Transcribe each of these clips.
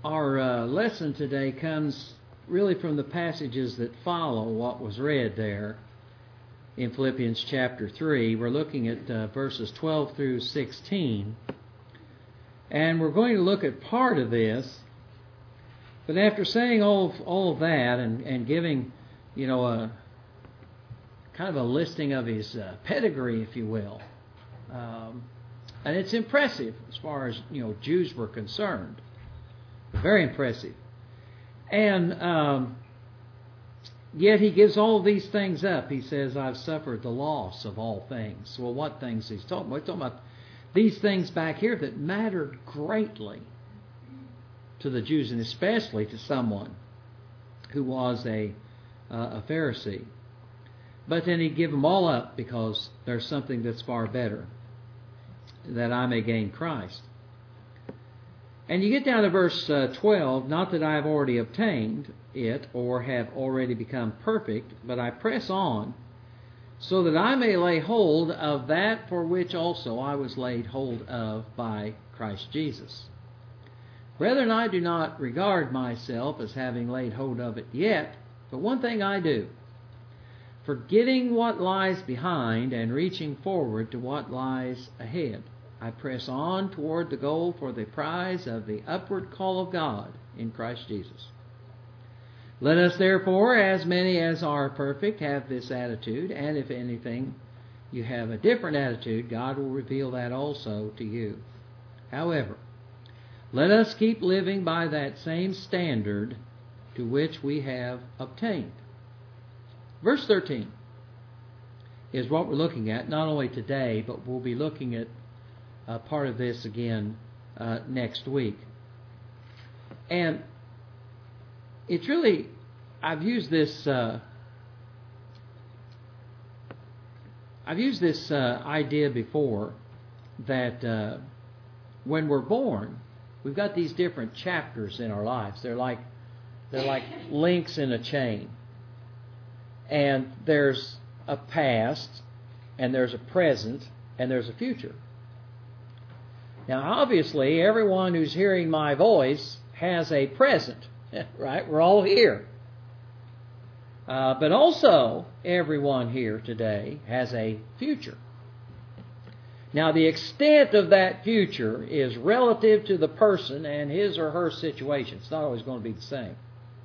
Our lesson today comes really from the passages that follow what was read there in Philippians chapter 3. We're looking at verses 12 through 16. And we're going to look at part of this. But after saying all of that and giving, a kind of a listing of his pedigree, if you will, and it's impressive as far as, Jews were concerned. Very impressive. And yet he gives all these things up. He says, I've suffered the loss of all things. Well, what things he's talking about? He's talking about these things back here that mattered greatly to the Jews, and especially to someone who was a Pharisee. But then he'd give them all up because there's something that's far better, that I may gain Christ. And you get down to verse 12, not that I have already obtained it or have already become perfect, but I press on so that I may lay hold of that for which also I was laid hold of by Christ Jesus. Brethren, I do not regard myself as having laid hold of it yet, but one thing I do, forgetting what lies behind and reaching forward to what lies ahead, I press on toward the goal for the prize of the upward call of God in Christ Jesus. Let us therefore, as many as are perfect, have this attitude, and if anything you have a different attitude, God will reveal that also to you. However, let us keep living by that same standard to which we have obtained. Verse 13 is what we're looking at, not only today, but we'll be looking at part of this again next week. And it's really, I've used this idea before that when we're born, we've got these different chapters in our lives. They're like links in a chain. And there's a past, and there's a present, and there's a future. Now, obviously, everyone who's hearing my voice has a present, right? We're all here. But also, everyone here today has a future. Now, the extent of that future is relative to the person and his or her situation. It's not always going to be the same.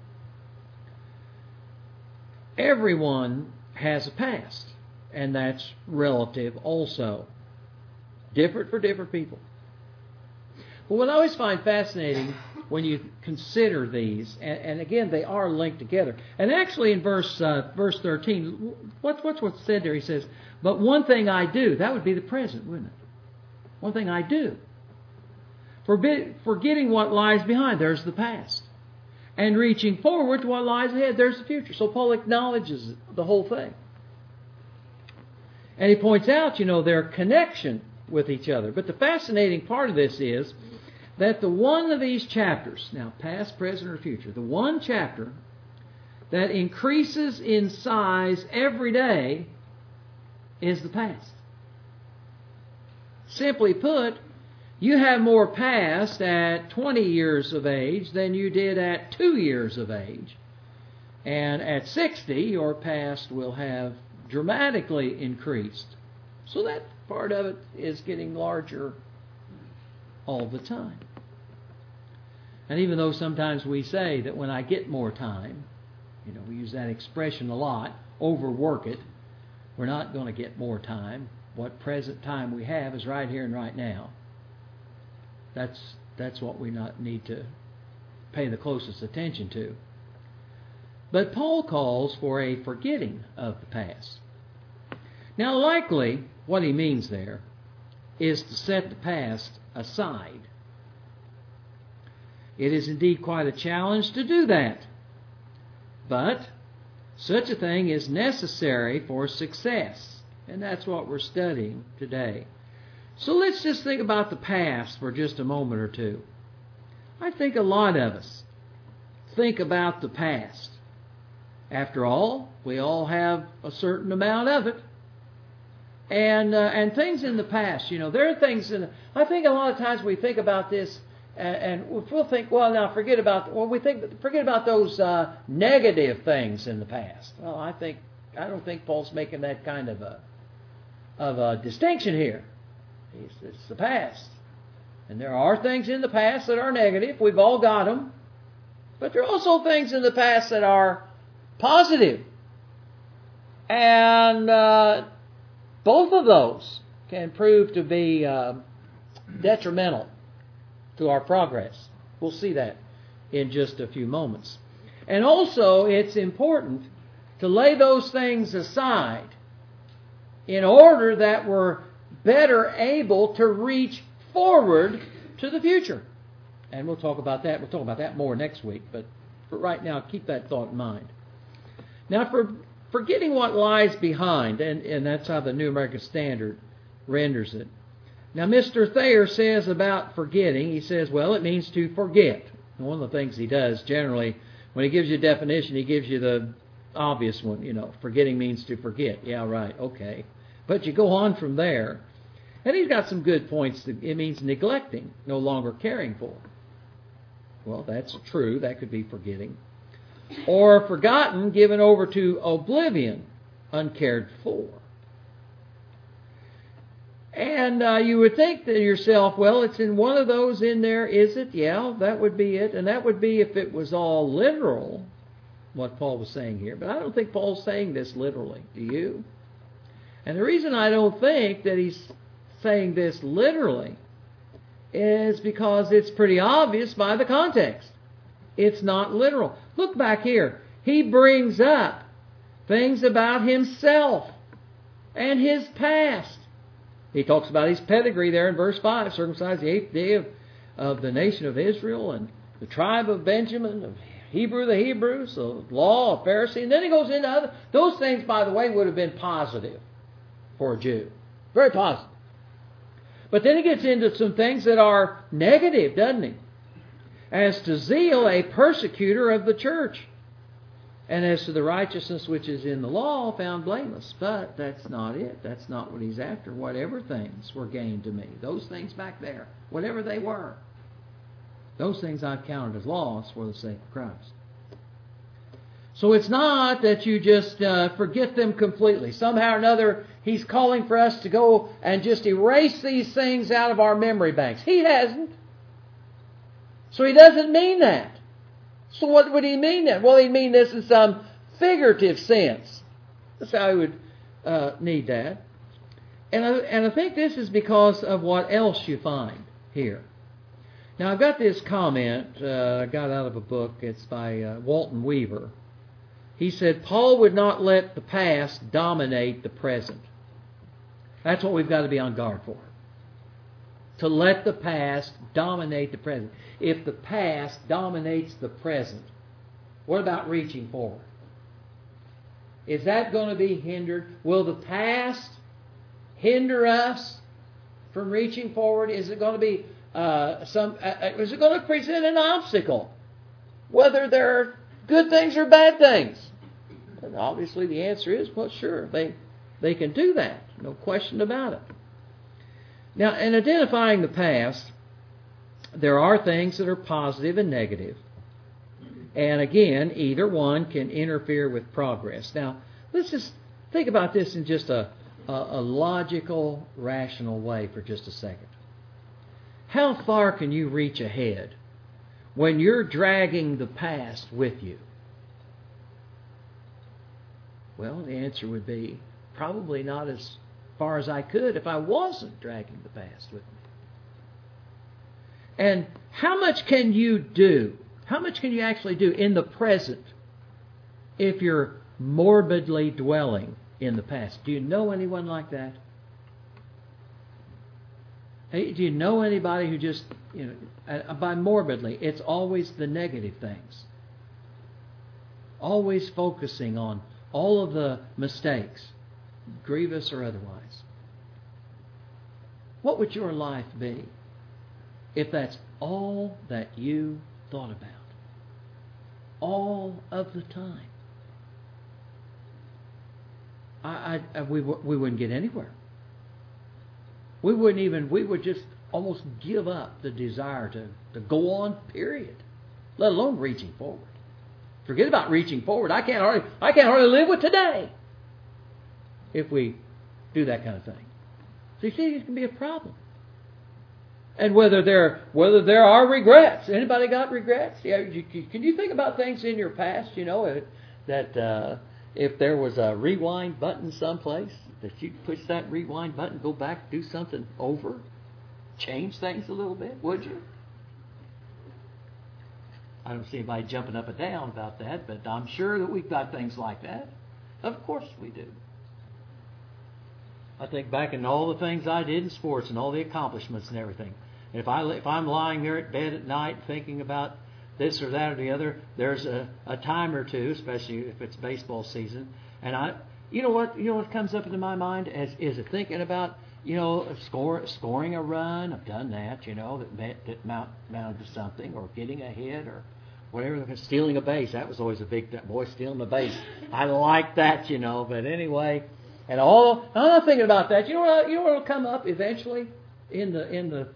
Everyone has a past, and that's relative also. Different for different people. But what I always find fascinating when you consider these, and again, they are linked together. And actually in verse 13, what's said there? He says, but one thing I do. That would be the present, wouldn't it? One thing I do. Forgetting what lies behind, there's the past. And reaching forward to what lies ahead, there's the future. So Paul acknowledges the whole thing. And he points out, their connection with each other. But the fascinating part of this is that the one of these chapters, now past, present, or future, the one chapter that increases in size every day is the past. Simply put, you have more past at 20 years of age than you did at 2 years of age. And at 60, your past will have dramatically increased. So that part of it is getting larger all the time. And even though sometimes we say that when I get more time, we use that expression a lot, overwork it, we're not going to get more time. What present time we have is right here and right now. That's what we not need to pay the closest attention to. But Paul calls for a forgetting of the past. Now, likely, what he means there is to set the past aside. It is indeed quite a challenge to do that. But such a thing is necessary for success. And that's what we're studying today. So let's just think about the past for just a moment or two. I think a lot of us think about the past. After all, we all have a certain amount of it. And things in the past, there are things I think a lot of times we think about this And we'll think, well, now forget about those negative things in the past. Well, I don't think Paul's making that kind of a distinction here. It's the past. And there are things in the past that are negative. We've all got them. But there are also things in the past that are positive. And both of those can prove to be detrimental to our progress. We'll see that in just a few moments. And also, it's important to lay those things aside in order that we're better able to reach forward to the future. And we'll talk about that. We'll talk about that more next week. But for right now, keep that thought in mind. Now, for forgetting what lies behind, and that's how the New American Standard renders it. Now, Mr. Thayer says about forgetting, he says, well, it means to forget. And one of the things he does generally, when he gives you a definition, he gives you the obvious one. Forgetting means to forget. Yeah, right, okay. But you go on from there. And he's got some good points. It means neglecting, no longer caring for. Well, that's true. That could be forgetting. Or forgotten, given over to oblivion, uncared for. And you would think to yourself, well, it's in one of those in there, is it? Yeah, that would be it. And that would be if it was all literal, what Paul was saying here. But I don't think Paul's saying this literally. Do you? And the reason I don't think that he's saying this literally is because it's pretty obvious by the context. It's not literal. Look back here. He brings up things about himself and his past. He talks about his pedigree there in verse 5, circumcised the 8th day of the nation of Israel and the tribe of Benjamin, of Hebrew the Hebrews, the law of Pharisee. And then he goes into other. Those things, by the way, would have been positive for a Jew. Very positive. But then he gets into some things that are negative, doesn't he? As to zeal, a persecutor of the church. And as to the righteousness which is in the law, found blameless. But that's not it. That's not what he's after. Whatever things were gained to me. Those things back there. Whatever they were. Those things I've counted as loss for the sake of Christ. So it's not that you just forget them completely. Somehow or another, he's calling for us to go and just erase these things out of our memory banks. He hasn't. So he doesn't mean that. So what would he mean then? Well, he'd mean this in some figurative sense. That's how he would need that. And I think this is because of what else you find here. Now, I've got this comment I got out of a book. It's by Walton Weaver. He said, Paul would not let the past dominate the present. That's what we've got to be on guard for. To let the past dominate the present. If the past dominates the present, what about reaching forward? Is that going to be hindered? Will the past hinder us from reaching forward? Is it going to be is it going to present an obstacle? Whether they're good things or bad things? And obviously the answer is, well, sure, they can do that. No question about it. Now, in identifying the past, there are things that are positive and negative. And again, either one can interfere with progress. Now, let's just think about this in just a logical, rational way for just a second. How far can you reach ahead when you're dragging the past with you? Well, the answer would be probably not as far as I could if I wasn't dragging the past with me. And how much can you do? How much can you actually do in the present if you're morbidly dwelling in the past? Do you know anyone like that? Hey, do you know anybody who just, by morbidly, it's always the negative things. Always focusing on all of the mistakes, grievous or otherwise. What would your life be if that's all that you thought about? All of the time. We wouldn't get anywhere. We would just almost give up the desire to go on, period, let alone reaching forward. Forget about reaching forward. I can't hardly live with today if we do that kind of thing. So you see, it can be a problem. And whether there are regrets. Anybody got regrets? Yeah, can you think about things in your past, that if there was a rewind button someplace, that you push that rewind button, go back, do something over, change things a little bit, would you? I don't see anybody jumping up and down about that, but I'm sure that we've got things like that. Of course we do. I think back in all the things I did in sports and all the accomplishments and everything. And if I'm lying there at bed at night thinking about this or that or the other, there's a time or two, especially if it's baseball season, and you know what comes up into my mind is thinking about scoring a run. I've done that, that amounted to something, or getting a hit, or whatever. Stealing a base, that was always a big boy. Stealing the base, I like that, But anyway, and I'm not thinking about that. You know what will come up eventually in the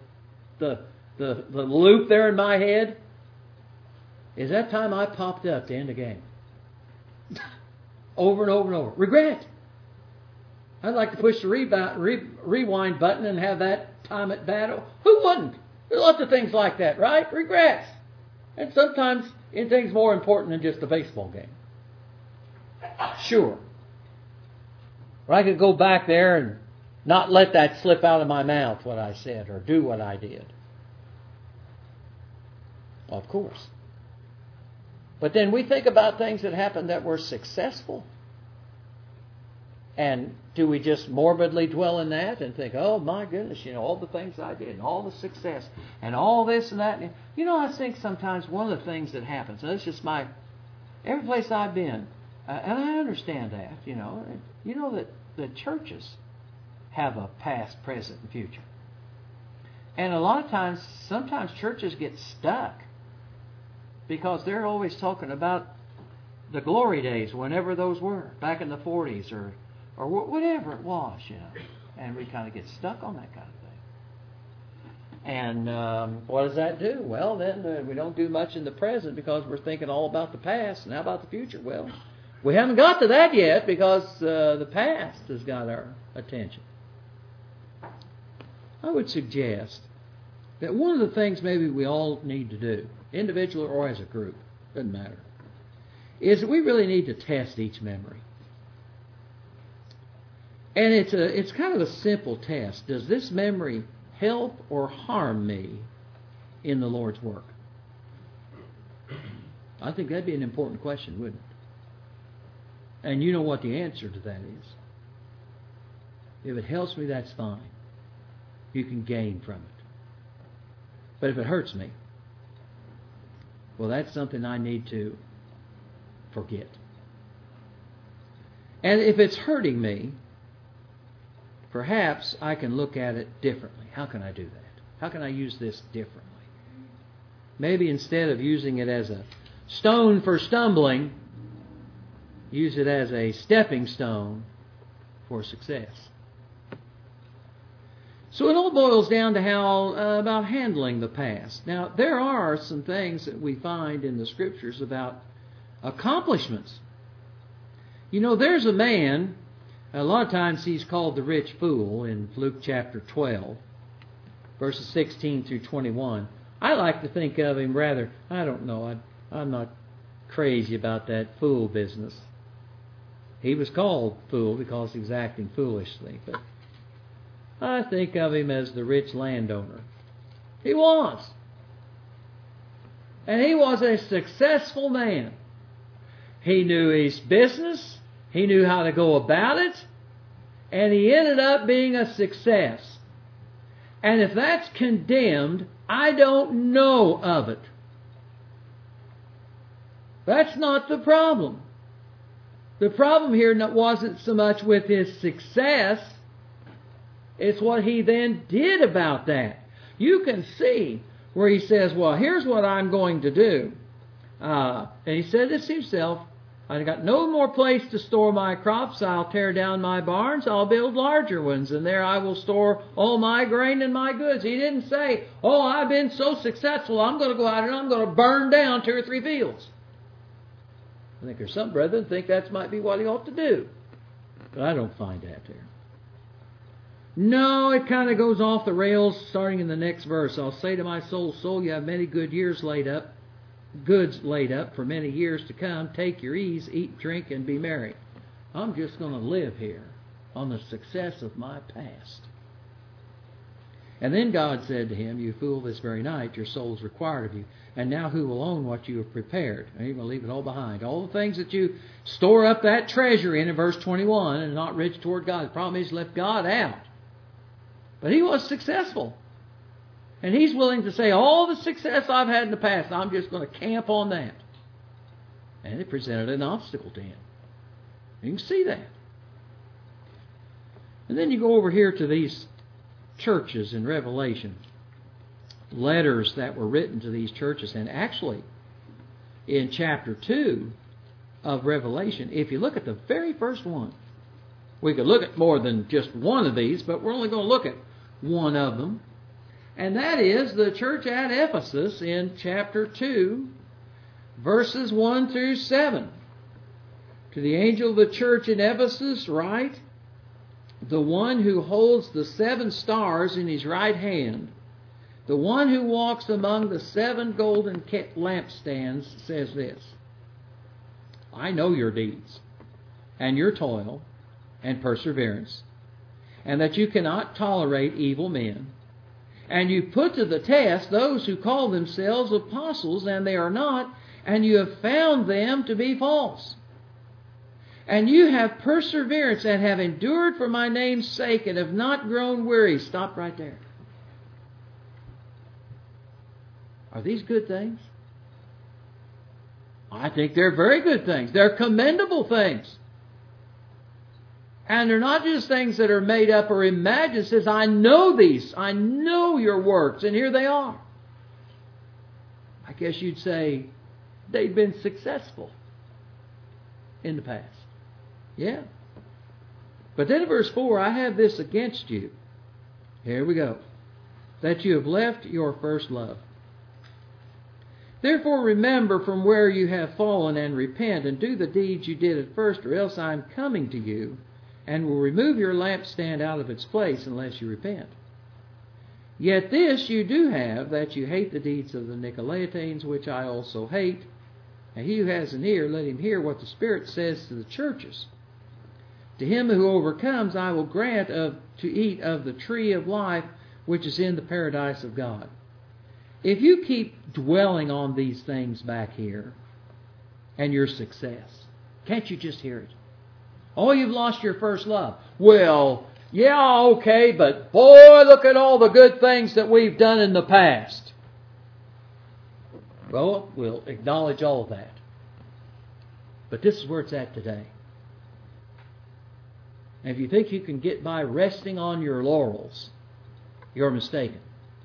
loop there in my head is that time I popped up to end a game. Over and over and over. Regret. I'd like to push the rewind button and have that time at battle. Who wouldn't? There's lots of things like that, right? Regrets. And sometimes in things more important than just a baseball game. Sure. But I could go back there and not let that slip out of my mouth, what I said, or do what I did. Of course. But then we think about things that happened that were successful. And do we just morbidly dwell in that and think, oh my goodness, all the things I did, and all the success, and all this and that. I think sometimes one of the things that happens, and it's just every place I've been, and I understand that, that the churches have a past, present, and future. And a lot of times, sometimes churches get stuck because they're always talking about the glory days, whenever those were, back in the 40s or whatever it was, And we kind of get stuck on that kind of thing. And what does that do? Well, then we don't do much in the present because we're thinking all about the past. And how about the future? Well, we haven't got to that yet because the past has got our attention. I would suggest that one of the things maybe we all need to do, individual or as a group, doesn't matter, is that we really need to test each memory. And it's kind of a simple test. Does this memory help or harm me in the Lord's work? I think that'd be an important question, wouldn't it? And you know what the answer to that is. If it helps me, that's fine. You can gain from it. But if it hurts me, well, that's something I need to forget. And if it's hurting me, perhaps I can look at it differently. How can I do that? How can I use this differently? Maybe instead of using it as a stone for stumbling, use it as a stepping stone for success. So it all boils down to how about handling the past. Now, there are some things that we find in the Scriptures about accomplishments. There's a man, a lot of times he's called the rich fool in Luke chapter 12, verses 16 through 21. I like to think of him rather, I don't know, I'm not crazy about that fool business. He was called fool because he was acting foolishly, but I think of him as the rich landowner. He was. And he was a successful man. He knew his business. He knew how to go about it. And he ended up being a success. And if that's condemned, I don't know of it. That's not the problem. The problem here wasn't so much with his success. It's what he then did about that. You can see where he says, well, here's what I'm going to do. And he said this himself, I've got no more place to store my crops. I'll tear down my barns. I'll build larger ones, and there I will store all my grain and my goods. He didn't say, oh, I've been so successful, I'm going to go out and I'm going to burn down 2 or 3 fields. I think there's some brethren think that might be what he ought to do. But I don't find that there. No, it kind of goes off the rails starting in the next verse. I'll say to my soul, soul, you have many goods laid up for many years to come. Take your ease, eat, drink, and be merry. I'm just going to live here on the success of my past. And then God said to him, you fool, this very night your soul is required of you. And now who will own what you have prepared? And you're going to leave it all behind. All the things that you store up that treasure in verse 21 and not rich toward God. The problem is left God out. But he was successful. And he's willing to say, all the success I've had in the past, I'm just going to camp on that. And it presented an obstacle to him. You can see that. And then you go over here to these churches in Revelation. Letters that were written to these churches. And actually, in chapter 2 of Revelation, if you look at the very first one, we could look at more than just one of these, but we're only going to look at one of them. And that is the church at Ephesus in chapter 2, verses 1 through 7. To the angel of the church in Ephesus write, the one who holds the 7 stars in his right hand, the one who walks among the 7 golden lampstands says this, I know your deeds, and your toil, and perseverance, and that you cannot tolerate evil men. And you put to the test those who call themselves apostles, and they are not, and you have found them to be false. And you have perseverance, and have endured for my name's sake, and have not grown weary. Stop right there. Are these good things? I think they're very good things. They're commendable things. And they're not just things that are made up or imagined. It says, I know these. I know your works. And here they are. I guess you'd say they've been successful in the past. Yeah. But then in verse 4, I have this against you. Here we go. That you have left your first love. Therefore remember from where you have fallen and repent and do the deeds you did at first, or else I am coming to you and will remove your lampstand out of its place unless you repent. Yet this you do have, that you hate the deeds of the Nicolaitans, which I also hate. And he who has an ear, let him hear what the Spirit says to the churches. To him who overcomes, I will grant to eat of the tree of life, which is in the paradise of God. If you keep dwelling on these things back here, and your success, can't you just hear it? Oh, you've lost your first love. Well, yeah, okay, but boy, look at all the good things that we've done in the past. Well, we'll acknowledge all of that. But this is where it's at today. And if you think you can get by resting on your laurels, you're mistaken.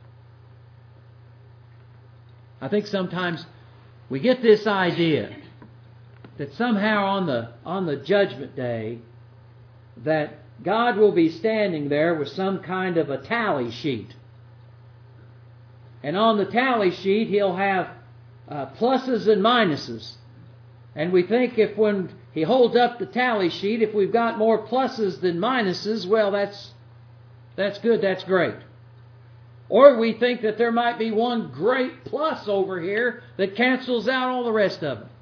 I think sometimes we get this idea that somehow on the judgment day that God will be standing there with some kind of a tally sheet. And on the tally sheet He'll have pluses and minuses. And we think if when He holds up the tally sheet, if we've got more pluses than minuses, well, that's good, that's great. Or we think that there might be one great plus over here that cancels out all the rest of them.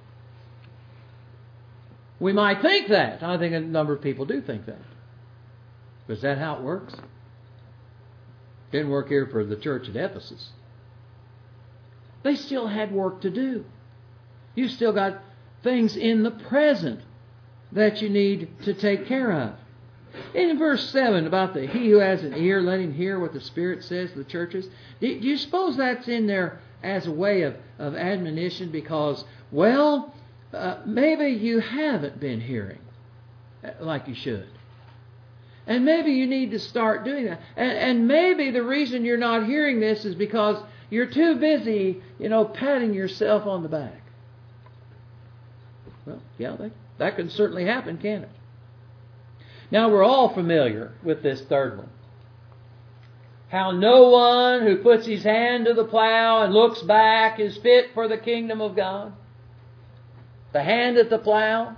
We might think that. I think a number of people do think that. But is that how it works? Didn't work here for the church at Ephesus. They still had work to do. You still got things in the present that you need to take care of. In verse 7 about the he who has an ear, let him hear what the Spirit says to the churches. Do you suppose that's in there as a way of admonition because, well, maybe you haven't been hearing like you should. And maybe you need to start doing that. And maybe the reason you're not hearing this is because you're too busy, patting yourself on the back. Well, yeah, that can certainly happen, can't it? Now, we're all familiar with this third one. How no one who puts his hand to the plow and looks back is fit for the kingdom of God. The hand at the plow.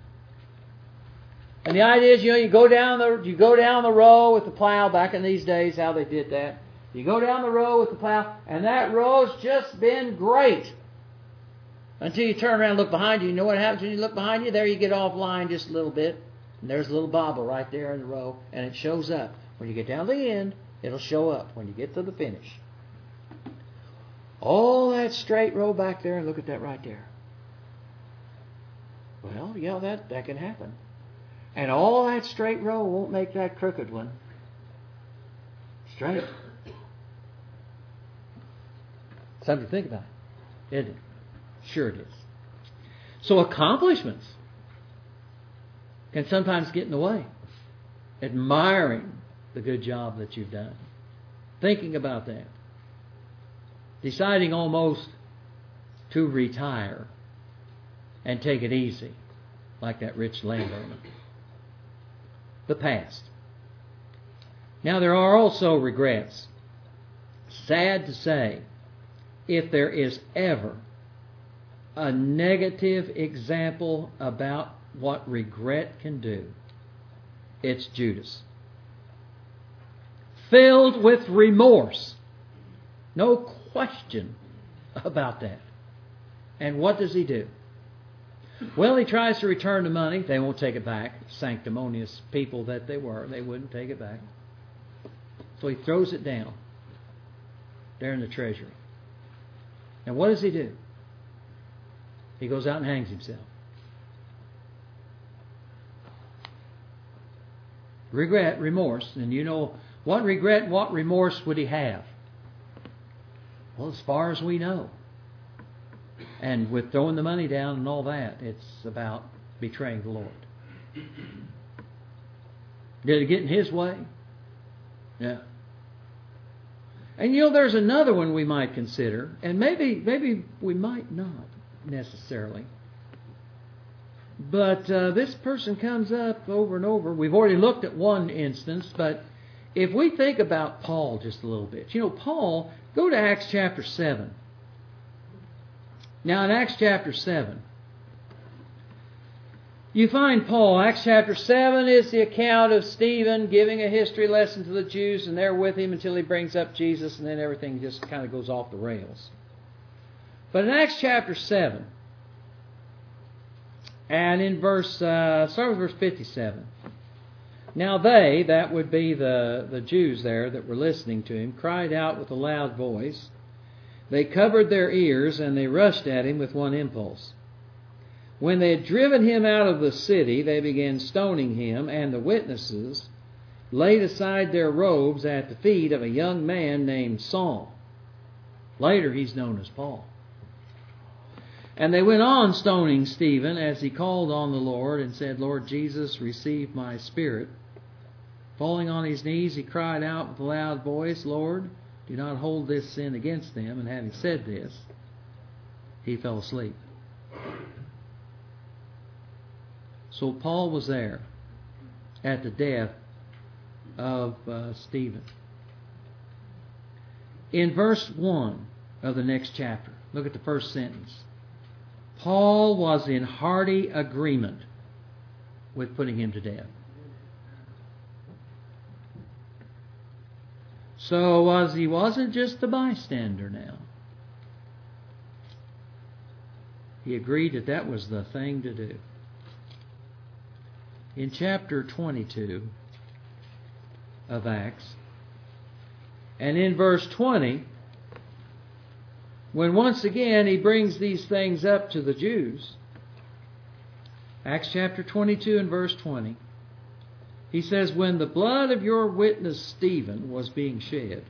And the idea is, you go down the row with the plow. Back in these days, how they did that. You go down the row with the plow, and that row's just been great. Until you turn around and look behind you. You know what happens when you look behind you? There you get offline just a little bit. And there's a little bobble right there in the row, and it shows up. When you get down to the end, it'll show up when you get to the finish. All that straight row back there, and look at that right there. Well, yeah, that can happen. And all that straight row won't make that crooked one straight. Something to think about, isn't it? Sure it is. So accomplishments can sometimes get in the way. Admiring the good job that you've done. Thinking about that. Deciding almost to retire and take it easy, like that rich landowner. The past. Now there are also regrets. Sad to say, if there is ever a negative example about what regret can do, it's Judas. Filled with remorse. No question about that. And what does he do? Well, he tries to return the money. They won't take it back. Sanctimonious people that they were, they wouldn't take it back. So he throws it down there in the treasury. And what does he do? He goes out and hangs himself. Regret, remorse. And you know, what regret, what remorse would he have? Well, as far as we know. And with throwing the money down and all that, it's about betraying the Lord. Did it get in his way? Yeah. And you know, there's another one we might consider, and maybe we might not necessarily. But this person comes up over and over. We've already looked at one instance, but if we think about Paul just a little bit. You know, Paul, go to Acts chapter 7. Now in Acts chapter 7, you find Paul. Acts chapter 7 is the account of Stephen giving a history lesson to the Jews, and they're with him until he brings up Jesus, and then everything just kind of goes off the rails. But in Acts chapter 7, and in start with verse 57. Now they, that would be the Jews there that were listening to him, cried out with a loud voice. They covered their ears, and they rushed at him with one impulse. When they had driven him out of the city, they began stoning him, and the witnesses laid aside their robes at the feet of a young man named Saul. Later he's known as Paul. And they went on stoning Stephen as he called on the Lord and said, Lord Jesus, receive my spirit. Falling on his knees, he cried out with a loud voice, Lord, do not hold this sin against them. And having said this, he fell asleep. So Paul was there at the death of Stephen. In verse 1 of the next chapter, look at the first sentence. Paul was in hearty agreement with putting him to death. So he wasn't just a bystander now. He agreed that that was the thing to do. In chapter 22 of Acts, and in verse 20, when once again he brings these things up to the Jews, Acts chapter 22 and verse 20, he says, when the blood of your witness Stephen was being shed,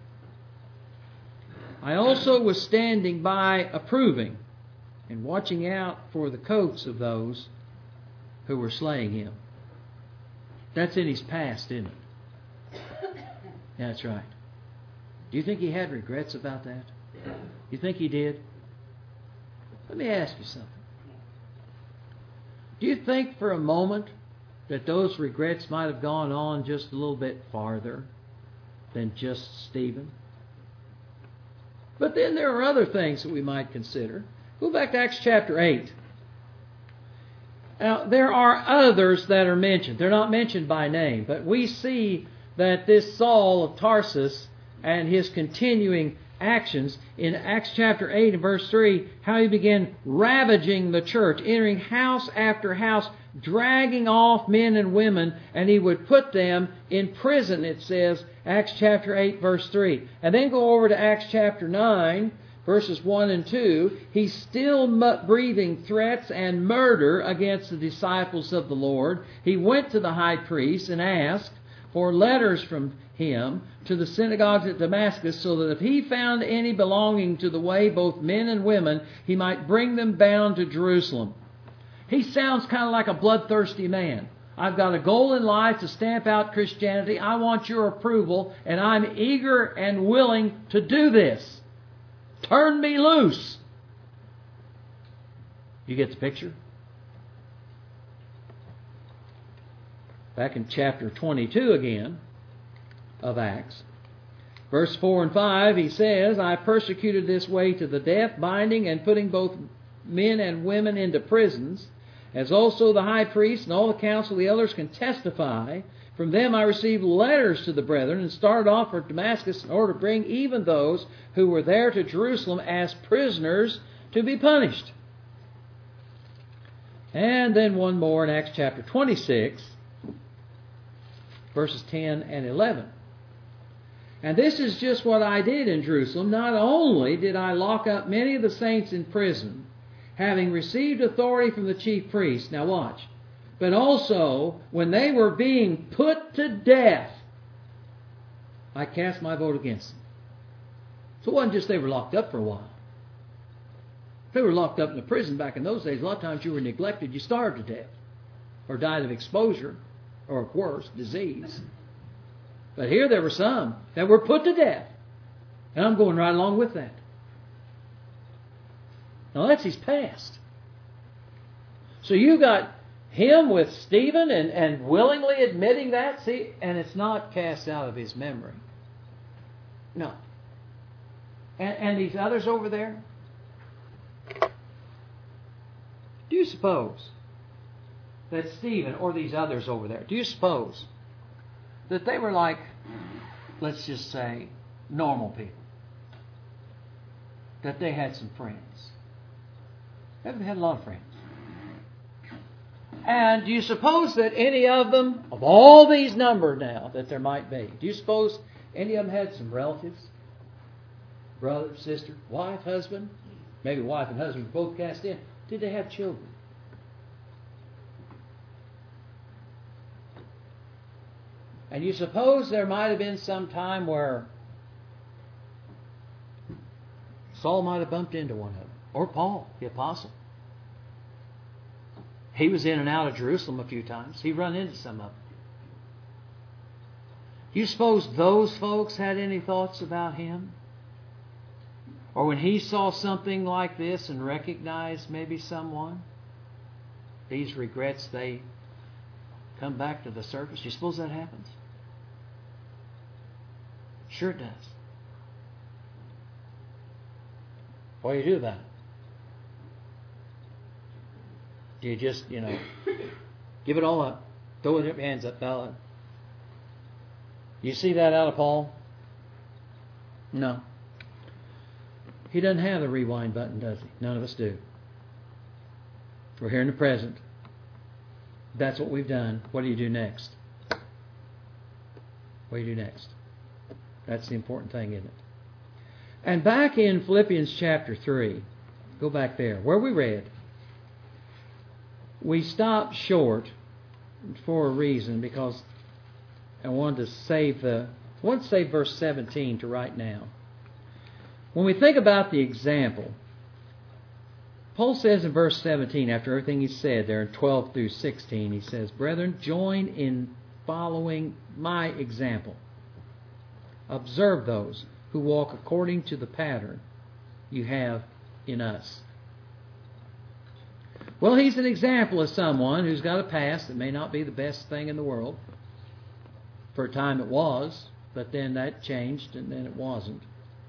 I also was standing by approving and watching out for the coats of those who were slaying him. That's in his past, isn't it? That's right. Do you think he had regrets about that? You think he did? Let me ask you something. Do you think for a moment that those regrets might have gone on just a little bit farther than just Stephen? But then there are other things that we might consider. Go back to Acts chapter 8. Now, there are others that are mentioned. They're not mentioned by name, but we see that this Saul of Tarsus and his continuing actions in Acts chapter 8 and verse 3, how he began ravaging the church, entering house after house, dragging off men and women, and he would put them in prison, it says, Acts chapter 8 verse 3. And then go over to Acts chapter 9, verses 1 and 2. He's still breathing threats and murder against the disciples of the Lord. He went to the high priest and asked for letters from him to the synagogues at Damascus, so that if he found any belonging to the way, both men and women, he might bring them bound to Jerusalem. He sounds kind of like a bloodthirsty man. I've got a goal in life to stamp out Christianity. I want your approval, and I'm eager and willing to do this. Turn me loose. You get the picture? Back in chapter 22 again of Acts. Verse 4 and 5, he says, I persecuted this way to the death, binding and putting both men and women into prisons, as also the high priest and all the council of the elders can testify. From them I received letters to the brethren and started off for Damascus in order to bring even those who were there to Jerusalem as prisoners to be punished. And then one more in Acts chapter 26, verses 10 and 11. And this is just what I did in Jerusalem. Not only did I lock up many of the saints in prison, having received authority from the chief priests. Now watch. But also, when they were being put to death, I cast my vote against them. So it wasn't just they were locked up for a while. If they were locked up in the prison back in those days, a lot of times you were neglected, you starved to death, or died of exposure, or worse, disease. But here there were some that were put to death. And I'm going right along with that. Now that's his past. So you got him with Stephen and willingly admitting that. See, and it's not cast out of his memory. No. And these others over there? Do you suppose that Stephen or these others over there, do you suppose that they were like, let's just say, normal people? That they had some friends? They had a lot of friends. And do you suppose that any of them, of all these numbered now that there might be, do you suppose any of them had some relatives? Brother, sister, wife, husband? Maybe wife and husband were both cast in. Did they have children? And you suppose there might have been some time where Saul might have bumped into one of them. Or Paul, the apostle. He was in and out of Jerusalem a few times. He run into some of them. Do you suppose those folks had any thoughts about him? Or when he saw something like this and recognized maybe someone, these regrets, they come back to the surface? Do you suppose that happens? Sure it does. What do you do about it? Do you just, give it all up? Throw it in your hands up, fella? You see that out of Paul? No. He doesn't have the rewind button, does he? None of us do. We're here in the present. That's what we've done. What do you do next? What do you do next? That's the important thing, isn't it? And back in Philippians chapter 3, go back there, where we read, we stopped short for a reason, because I wanted to save verse 17 to right now. When we think about the example, Paul says in verse 17, after everything he said there in 12 through 16, he says, Brethren, join in following my example. Observe those who walk according to the pattern you have in us. Well, he's an example of someone who's got a past that may not be the best thing in the world. For a time it was, but then that changed and then it wasn't.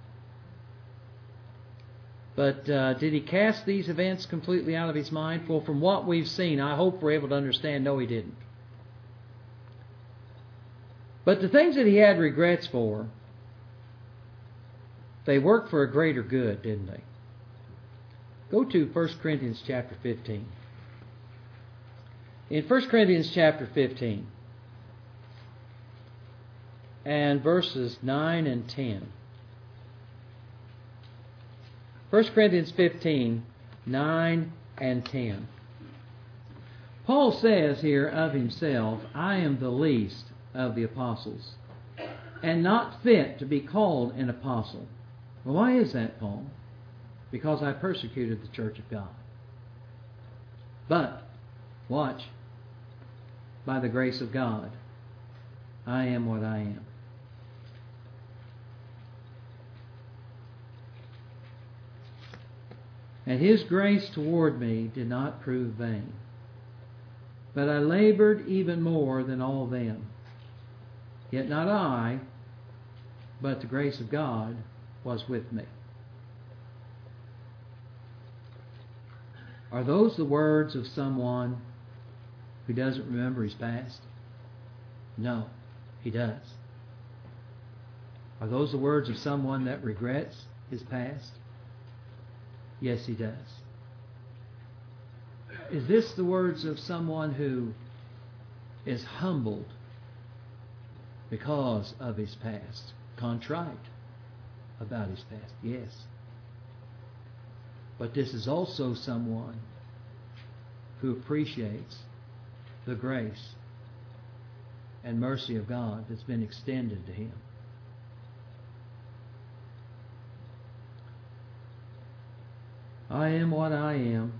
But did he cast these events completely out of his mind? Well, from what we've seen, I hope we're able to understand, no, he didn't. But the things that he had regrets for, they worked for a greater good, didn't they? Go to 1 Corinthians chapter 15. In 1 Corinthians chapter 15 and verses 9 and 10. 1 Corinthians 15, 9 and 10. Paul says here of himself, I am the least of the apostles, and not fit to be called an apostle. Well, why is that, Paul? Because I persecuted the church of God. But, watch, by the grace of God, I am what I am. And His grace toward me did not prove vain. But I labored even more than all them. Yet not I, but the grace of God was with me. Are those the words of someone who doesn't remember his past? No, he does. Are those the words of someone that regrets his past? Yes, he does. Is this the words of someone who is humbled because of his past, contrite about his past? Yes. But this is also someone who appreciates the grace and mercy of God that's been extended to him. I am what I am,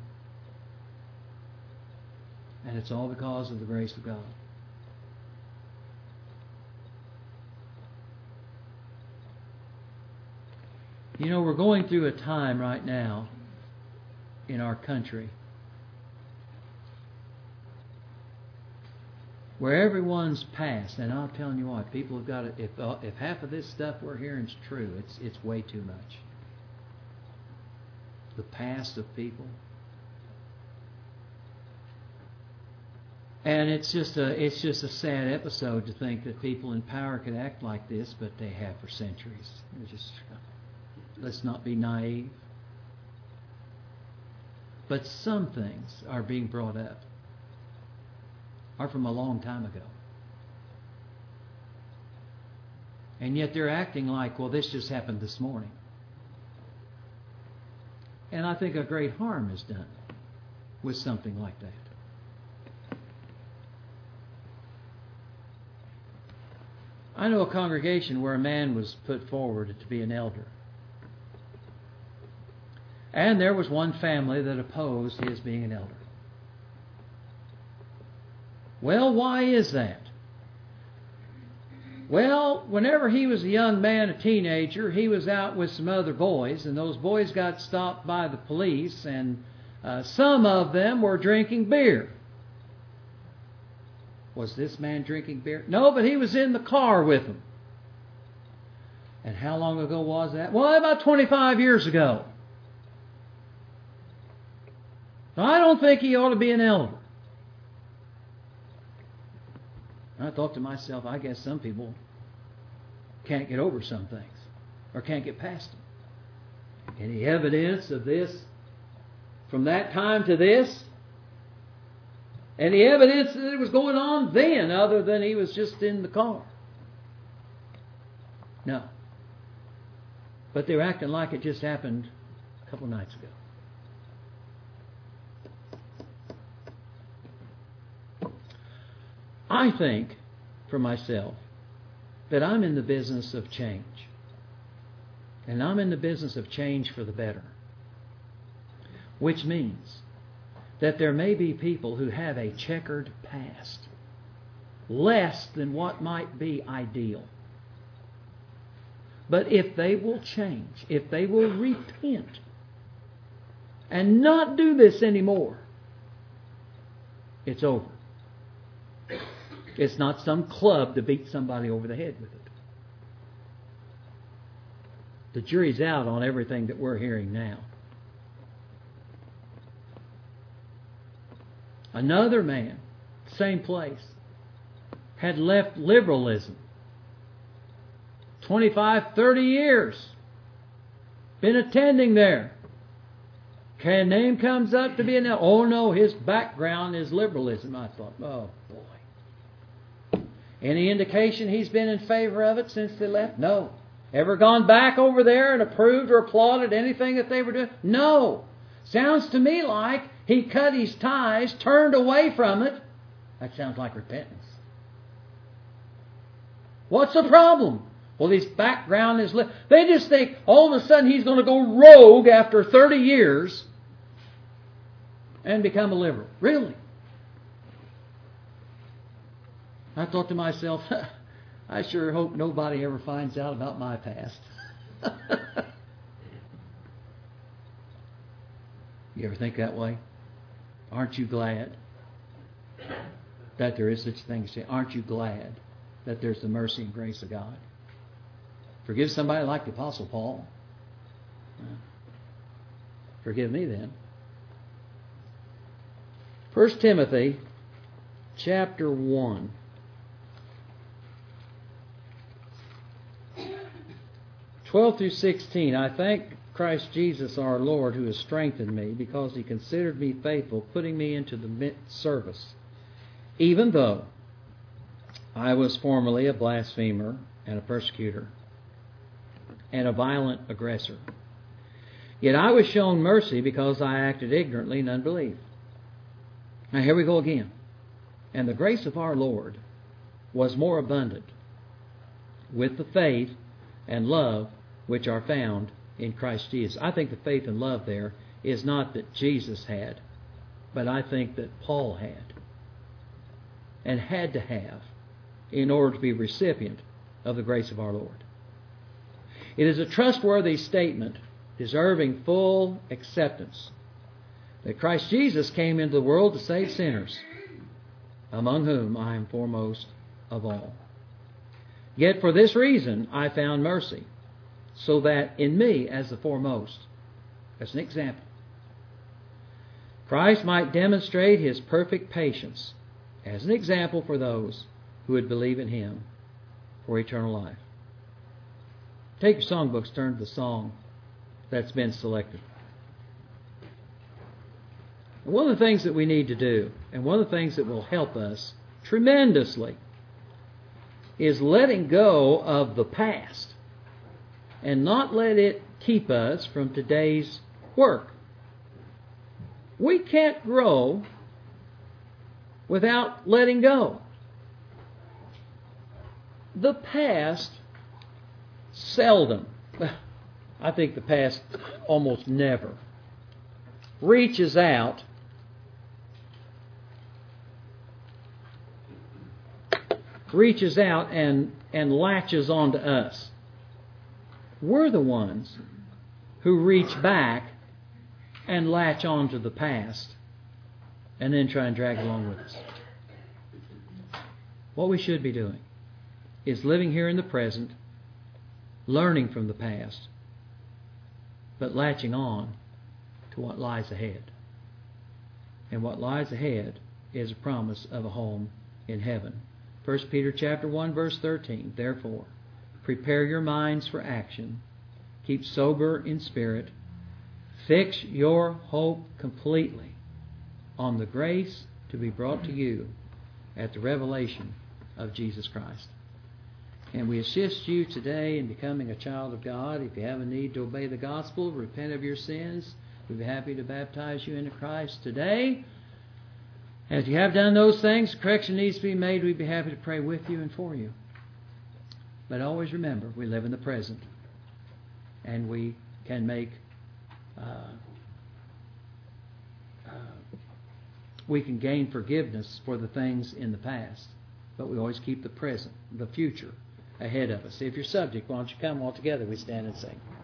and it's all because of the grace of God. You know, we're going through a time right now in our country where everyone's past, and I'm telling you what, people have got to, if half of this stuff we're hearing is true, it's way too much. The past of people. And it's just a sad episode to think that people in power could act like this, but they have for centuries. Let's not be naive. But some things are being brought up are from a long time ago. And yet they're acting like, well, this just happened this morning. And I think a great harm is done with something like that. I know a congregation where a man was put forward to be an elder. And there was one family that opposed his being an elder. Well, why is that? Well, whenever he was a young man, a teenager, he was out with some other boys, and those boys got stopped by the police, and some of them were drinking beer. Was this man drinking beer? No, but he was in the car with them. And how long ago was that? Well, about 25 years ago. Now, I don't think he ought to be an elder. I thought to myself, I guess some people can't get over some things or can't get past them. Any evidence of this from that time to this? Any evidence that it was going on then other than he was just in the car? No. But they're acting like it just happened a couple nights ago. I think, for myself, that I'm in the business of change. And I'm in the business of change for the better. Which means that there may be people who have a checkered past, less than what might be ideal. But if they will change, if they will repent, and not do this anymore, It's over. It's not some club to beat somebody over the head with it. The jury's out on everything that we're hearing now. Another man, same place, had left liberalism. 25, 30 years. Been attending there. Name comes up to be an... Oh no, his background is liberalism. I thought, oh boy. Any indication he's been in favor of it since they left? No. Ever gone back over there and approved or applauded anything that they were doing? No. Sounds to me like he cut his ties, turned away from it. That sounds like repentance. What's the problem? Well, his background is... They just think all of a sudden he's going to go rogue after 30 years and become a liberal. Really? I thought to myself, I sure hope nobody ever finds out about my past. You ever think that way? Aren't you glad that there is such a thing? Aren't you glad that there's the mercy and grace of God? Forgive somebody like the Apostle Paul. Forgive me then. 1 Timothy chapter 1. 12 through 16. I thank Christ Jesus our Lord, who has strengthened me, because He considered me faithful, putting me into the service, even though I was formerly a blasphemer and a persecutor and a violent aggressor. Yet I was shown mercy because I acted ignorantly in unbelief. Now here we go again. And the grace of our Lord was more abundant with the faith and love which are found in Christ Jesus. I think the faith and love there is not that Jesus had, but I think that Paul had and had to have in order to be recipient of the grace of our Lord. It is a trustworthy statement, deserving full acceptance, that Christ Jesus came into the world to save sinners, among whom I am foremost of all. Yet for this reason I found mercy, so that in me as the foremost, as an example, Christ might demonstrate His perfect patience as an example for those who would believe in Him for eternal life. Take your songbooks, turn to the song that's been selected. One of the things that we need to do, and one of the things that will help us tremendously, is letting go of the past and not let it keep us from today's work. We can't grow without letting go. The past seldom, I think the past almost never, reaches out and latches onto us. We're the ones who reach back and latch onto the past and then try and drag it along with us. What we should be doing is living here in the present, learning from the past, but latching on to what lies ahead. And what lies ahead is a promise of a home in heaven. 1 Peter chapter 1, verse 13. Therefore, prepare your minds for action. Keep sober in spirit. Fix your hope completely on the grace to be brought to you at the revelation of Jesus Christ. And we assist you today in becoming a child of God. If you have a need to obey the gospel, repent of your sins, we'd be happy to baptize you into Christ today. As you have done those things, correction needs to be made, we'd be happy to pray with you and for you. But always remember, we live in the present, and we can make, we can gain forgiveness for the things in the past, but we always keep the present, the future, ahead of us. If you're subject, why don't you come all together, we stand and sing.